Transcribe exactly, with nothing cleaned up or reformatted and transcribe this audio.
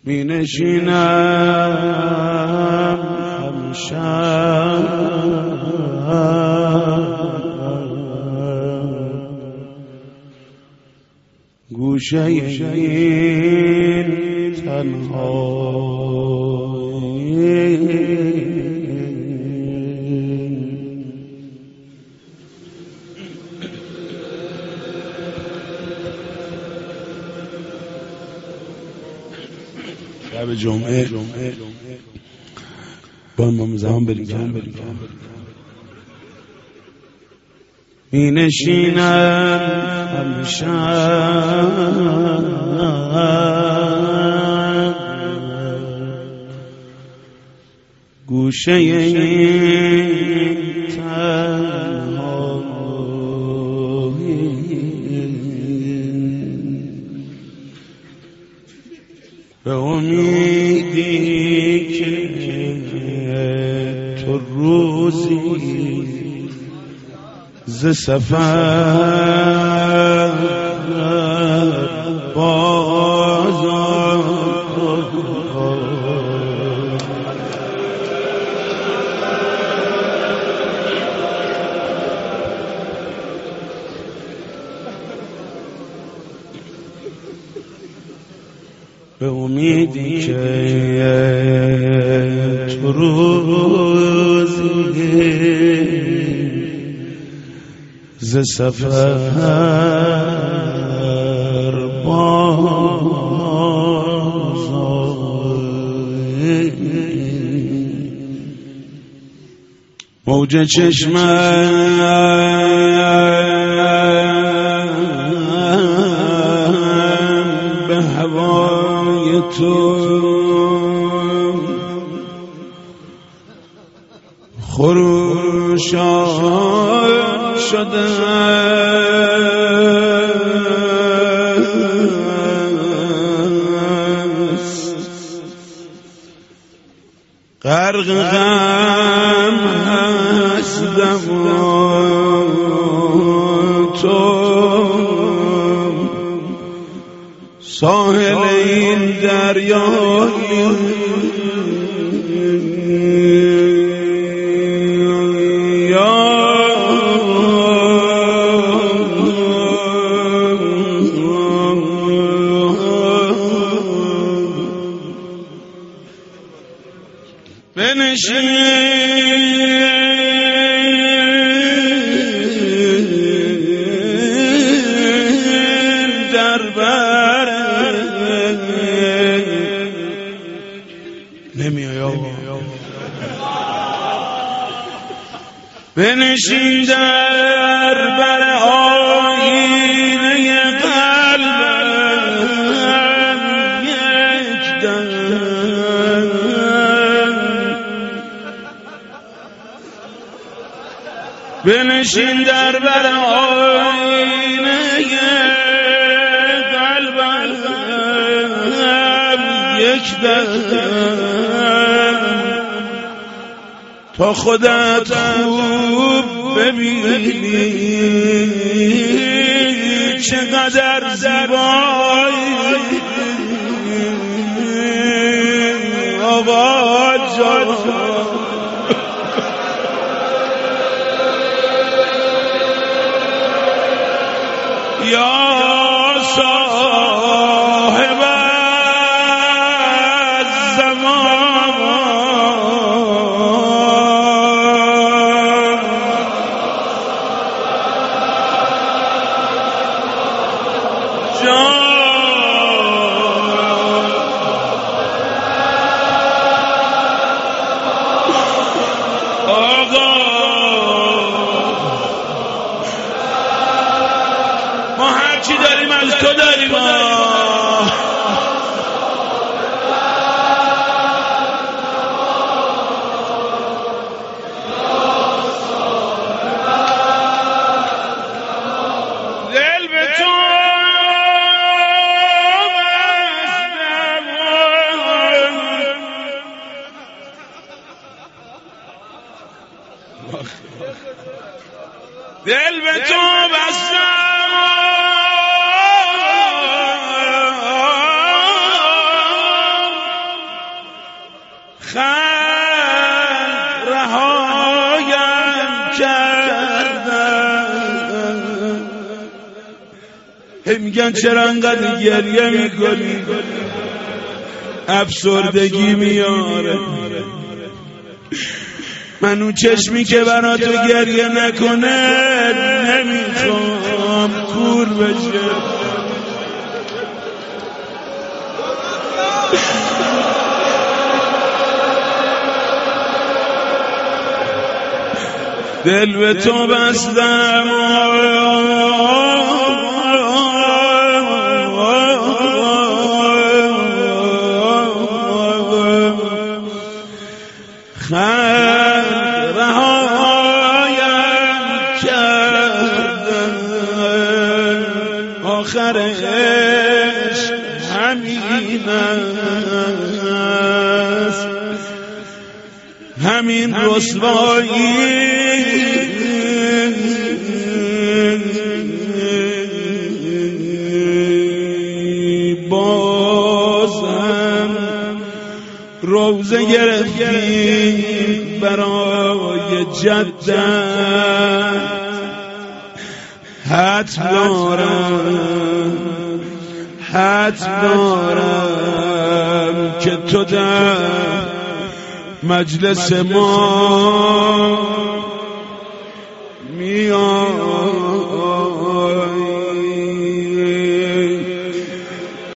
می نشینم همشب گوشه این تنهایی شب جمعه با امام زمان بریم می نشینم همشب گوشه این تنهایی به امیدی که تو روزی ز سفر بازار به امیدی که تو روزی ز سفر بازآیی موج چشمم به هوای تو خروشان شده غرق غم هستم تو ساحل این دریای بنشین در بر نمیای بنشین در بر آینه قلبم یک دم بنشین در بر آینه قلبم یک دم تا خودت خوب ببینی چقدر زیبایی آقا جان یا صاحب الزمان جان آقا ما هرچی داریم از تو داریم دل به تو دل به تو بستم رهایم کردن. هی میگن چرا انقدر گریه میکنی؟ افسردگی میاره. من اون چشمی که برا تو گریه نکنه نمیخوام کور بشه. دل به تو بستم خلق رهایم کردن. آخرش همین است، همین رسوایی. بازم روزه گرفتی برای جدت، حتم دارم حتم دارم که تو در مجلس ما